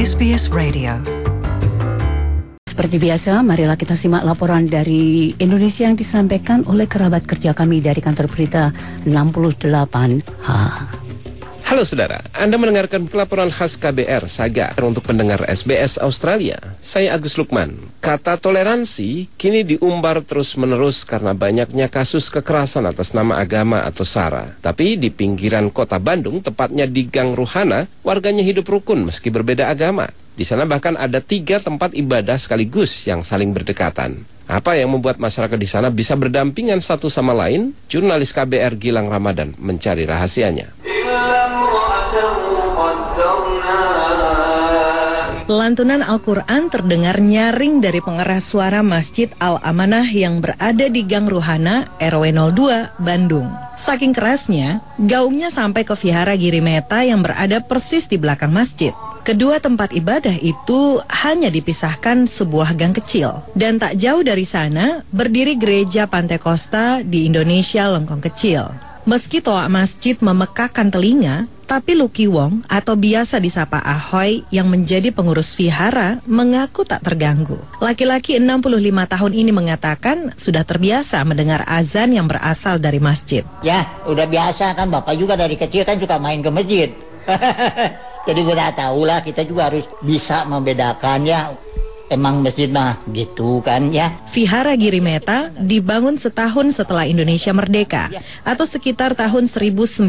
SBS Radio. Seperti biasa, marilah kita simak laporan dari Indonesia yang disampaikan oleh kerabat kerja kami dari kantor berita 68H. Halo saudara, Anda mendengarkan pelaporan khas KBR Saga untuk pendengar SBS Australia. Saya Agus Lukman. Kata toleransi kini diumbar terus-menerus karena banyaknya kasus kekerasan atas nama agama atau SARA. Tapi di pinggiran kota Bandung, tepatnya di Gang Ruhana, warganya hidup rukun meski berbeda agama. Di sana bahkan ada 3 tempat ibadah sekaligus yang saling berdekatan. Apa yang membuat masyarakat di sana bisa berdampingan satu sama lain? Jurnalis KBR Gilang Ramadan mencari rahasianya. Lantunan Al-Quran terdengar nyaring dari pengeras suara Masjid Al-Amanah yang berada di Gang Ruhana, RW 02, Bandung. Saking kerasnya, gaungnya sampai ke Vihara Girimeta yang berada persis di belakang masjid. Kedua tempat ibadah itu hanya dipisahkan sebuah gang kecil. Dan tak jauh dari sana, berdiri gereja Pantai Costa di Indonesia Lengkong Kecil. Meski toa masjid memekakan telinga, tapi Lucky Wong atau biasa disapa Ahoy yang menjadi pengurus vihara mengaku tak terganggu. Laki-laki 65 tahun ini mengatakan sudah terbiasa mendengar azan yang berasal dari masjid. Ya, udah biasa kan, Bapak juga dari kecil kan suka main ke masjid. Jadi udah tahu lah, kita juga harus bisa membedakan ya. Emang masjid mah gitu kan ya. Vihara Girimeta dibangun setahun setelah Indonesia merdeka atau sekitar tahun 1946.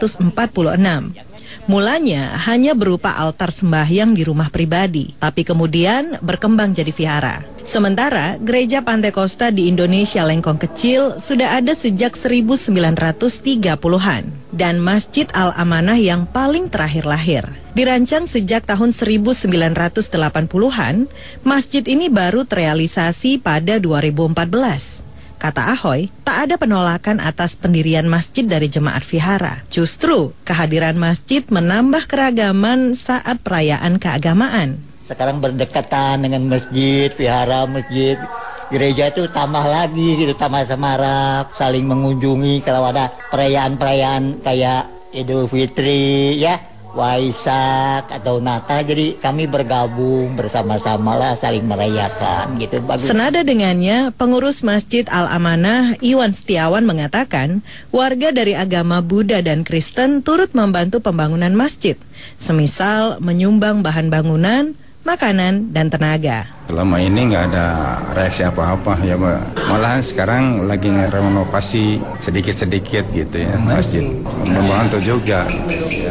Mulanya hanya berupa altar sembahyang di rumah pribadi, tapi kemudian berkembang jadi vihara. Sementara gereja Pantai Costa di Indonesia Lengkong Kecil sudah ada sejak 1930-an dan Masjid Al-Amanah yang paling terakhir lahir. Dirancang sejak tahun 1980-an, masjid ini baru terrealisasi pada 2014. Kata Ahoy, tak ada penolakan atas pendirian masjid dari jemaat vihara. Justru, kehadiran masjid menambah keragaman saat perayaan keagamaan. Sekarang berdekatan dengan masjid, vihara, masjid, gereja itu tambah lagi gitu, tambah semarak, saling mengunjungi kalau ada perayaan-perayaan kayak Idul Fitri ya, Waisak atau Natal, jadi kami bergabung bersama-sama lah, saling merayakan gitu. Bagus. Senada dengannya, pengurus Masjid Al-Amanah Iwan Setiawan mengatakan warga dari agama Buddha dan Kristen turut membantu pembangunan masjid, semisal menyumbang bahan bangunan, makanan, dan tenaga. Selama ini nggak ada reaksi apa-apa ya Mbak. Malahan sekarang lagi renovasi sedikit-sedikit gitu ya masjid. Membantu juga gitu ya.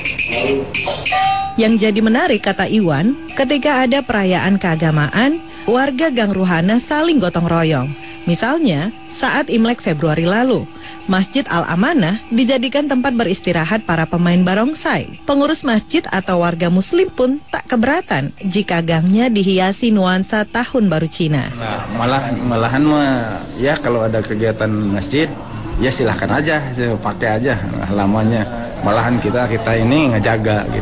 Yang jadi menarik, kata Iwan, ketika ada perayaan keagamaan, warga Gang Ruhana saling gotong royong. Misalnya, saat Imlek Februari lalu, Masjid Al-Amanah dijadikan tempat beristirahat para pemain barongsai. Pengurus masjid atau warga muslim pun tak keberatan jika gangnya dihiasi nuansa Tahun Baru Cina. Nah, malahan mah ya kalau ada kegiatan masjid, ya silahkan aja, pakai aja lamanya. Malahan kita ini ngejaga gitu.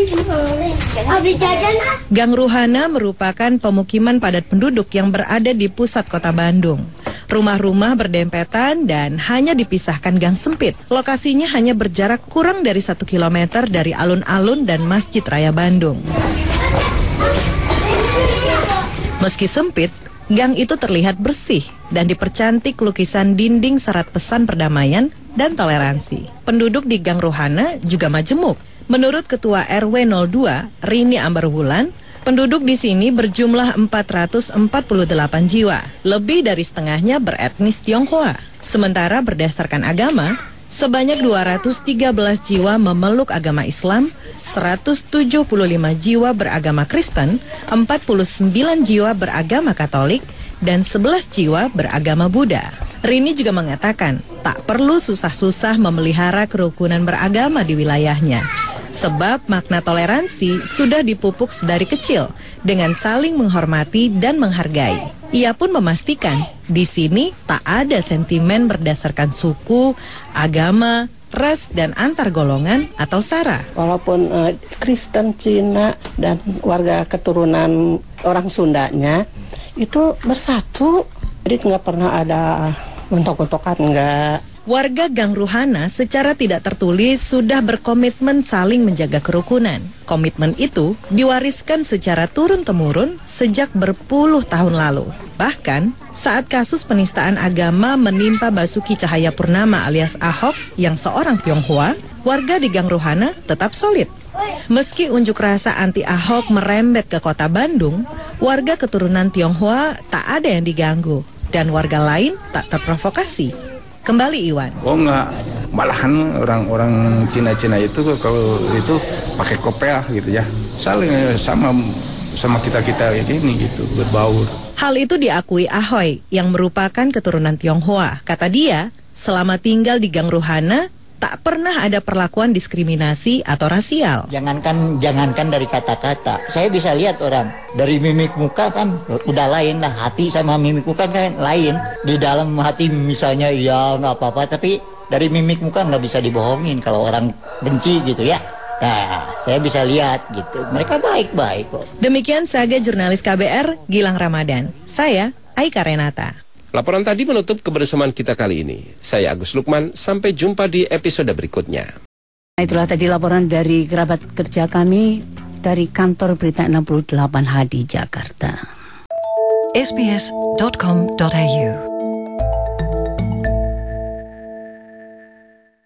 Gang Ruhana merupakan pemukiman padat penduduk yang berada di pusat kota Bandung. Rumah-rumah berdempetan dan hanya dipisahkan gang sempit. Lokasinya hanya berjarak kurang dari 1 kilometer dari alun-alun dan Masjid Raya Bandung. Meski sempit, gang itu terlihat bersih dan dipercantik lukisan dinding syarat pesan perdamaian dan toleransi. Penduduk di Gang Ruhana juga majemuk. Menurut Ketua RW 02, Rini Ambarwulan, penduduk di sini berjumlah 448 jiwa. Lebih dari setengahnya beretnis Tionghoa. Sementara berdasarkan agama, sebanyak 213 jiwa memeluk agama Islam, 175 jiwa beragama Kristen, 49 jiwa beragama Katolik, dan 11 jiwa beragama Buddha. Rini juga mengatakan tak perlu susah-susah memelihara kerukunan beragama di wilayahnya. Sebab makna toleransi sudah dipupuk sedari kecil dengan saling menghormati dan menghargai. Ia pun memastikan di sini tak ada sentimen berdasarkan suku, agama, ras, dan antar golongan atau SARA. Walaupun Kristen, Cina, dan warga keturunan orang Sundanya itu bersatu, jadi nggak pernah ada gontok-gontokan, nggak. Warga Gang Ruhana secara tidak tertulis sudah berkomitmen saling menjaga kerukunan. Komitmen itu diwariskan secara turun-temurun sejak berpuluh tahun lalu. Bahkan, saat kasus penistaan agama menimpa Basuki Cahayapurnama alias Ahok yang seorang Tionghoa, warga di Gang Ruhana tetap solid. Meski unjuk rasa anti Ahok merembet ke kota Bandung, warga keturunan Tionghoa tak ada yang diganggu dan warga lain tak terprovokasi. Kembali Iwan. Oh enggak, malahan orang-orang Cina-Cina itu kalau itu pakai kopiah gitu ya. Saling sama kita-kita ini gitu, berbaur. Hal itu diakui Ahoy yang merupakan keturunan Tionghoa. Kata dia, selama tinggal di Gang Ruhana tak pernah ada perlakuan diskriminasi atau rasial. Jangankan dari kata-kata, saya bisa lihat orang dari mimik muka kan udah lain lah, hati sama mimik muka kan lain. Di dalam hati misalnya ya nggak apa-apa, tapi dari mimik muka nggak bisa dibohongin kalau orang benci gitu ya. Nah, saya bisa lihat gitu, mereka baik-baik kok. Demikian saga jurnalis KBR Gilang Ramadan. Saya Aika Renata. Laporan tadi menutup kebersamaan kita kali ini. Saya Agus Lukman, sampai jumpa di episode berikutnya. Itulah tadi laporan dari kerabat kerja kami dari kantor berita 68H di Jakarta. sbs.com.au